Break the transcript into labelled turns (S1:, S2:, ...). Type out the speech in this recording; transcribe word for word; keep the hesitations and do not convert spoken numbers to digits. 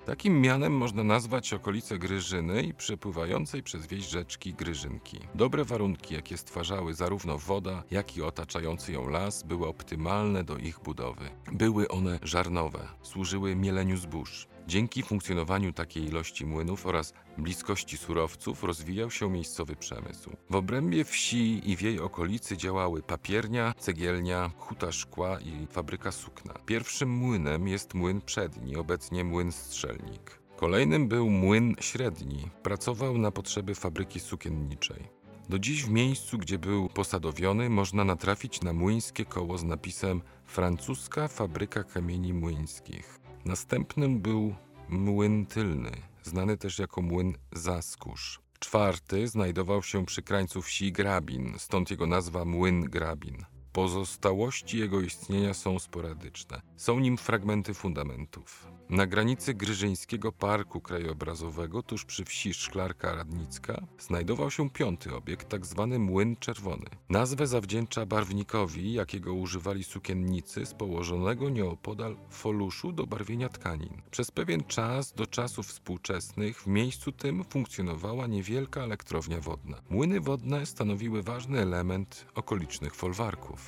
S1: Takim mianem można nazwać okolice Gryżyny i przepływającej przez wieś rzeczki Gryżynki. Dobre warunki, jakie stwarzały zarówno woda, jak i otaczający ją las, były optymalne do ich budowy. Były one żarnowe, służyły mieleniu zbóż. Dzięki funkcjonowaniu takiej ilości młynów oraz bliskości surowców rozwijał się miejscowy przemysł. W obrębie wsi i w jej okolicy działały papiernia, cegielnia, huta szkła i fabryka sukna. Pierwszym młynem jest młyn przedni, obecnie młyn Strzelnik. Kolejnym był młyn średni. Pracował na potrzeby fabryki sukienniczej. Do dziś w miejscu, gdzie był posadowiony, można natrafić na młyńskie koło z napisem Francuska Fabryka Kamieni Młyńskich. Następnym był młyn tylny, znany też jako młyn Zaskusz. Czwarty znajdował się przy krańcu wsi Grabin, stąd jego nazwa młyn Grabin. Pozostałości jego istnienia są sporadyczne. Są nim fragmenty fundamentów. Na granicy Gryżyńskiego Parku Krajobrazowego, tuż przy wsi Szklarka Radnicka, znajdował się piąty obiekt, tak zwany Młyn Czerwony. Nazwę zawdzięcza barwnikowi, jakiego używali sukiennicy z położonego nieopodal foluszu do barwienia tkanin. Przez pewien czas, do czasów współczesnych, w miejscu tym funkcjonowała niewielka elektrownia wodna. Młyny wodne stanowiły ważny element okolicznych folwarków.